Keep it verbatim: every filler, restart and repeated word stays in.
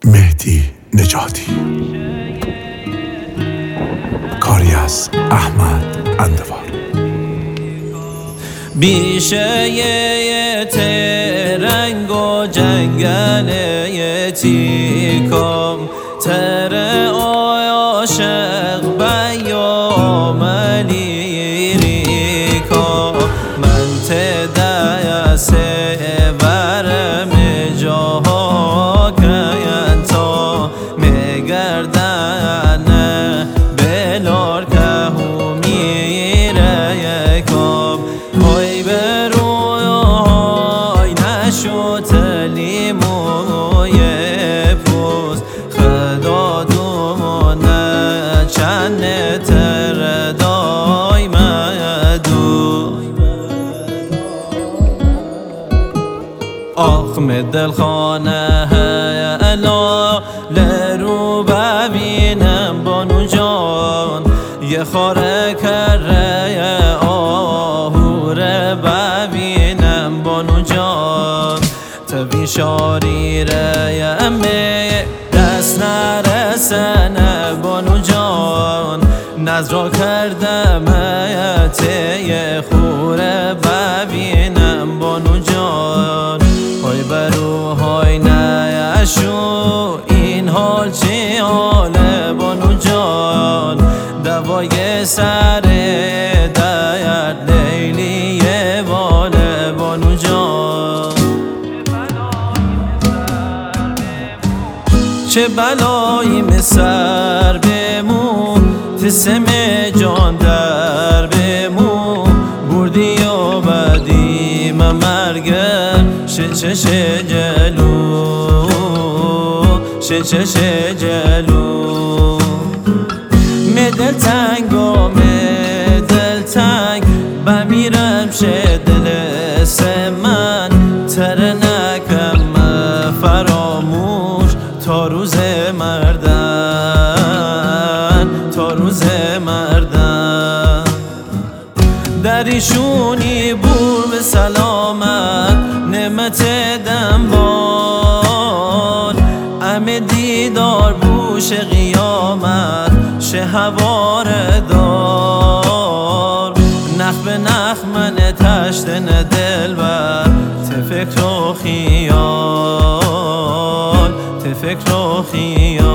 مهدی نجاتی، کاری از احمد اندوار. بیشه یه ترنگ و جنگل یه تیکم تر عاشق بیاملی ریکا من تدیس ورم جاها کین تا میگردن بلار که هم میره یکم های بروی های نشو تلیموی پوز خدا دومونه چند تر دای مدو آخ مدل خانه الا لرو ببینم بانو جان یه خاره کره آهوره ببینم بانو جان تبی شاریره یمه دست نرسنه بانو جان نظرا کردم ته خوره ببینم بانو جان های برو های نیشو این حال چه حاله بانو جان دوای سر درد لیلی باله بانو جان چه بلایی مسر بمون تسم جان در بمون بردی و بدی مرگر شه چه شه جلو شه چه شه جلو مدل تنگ و مدل تنگ بمیرم شه دل من تر نکم فراموش تا روز مردن تا روز مردن دریشونی بور به سلامت نعمت دنبال ام دیدار بوش قیامت شه هوار دار نخ به نخ من تشتن دل بر تفکر و خیال تفکر و خیال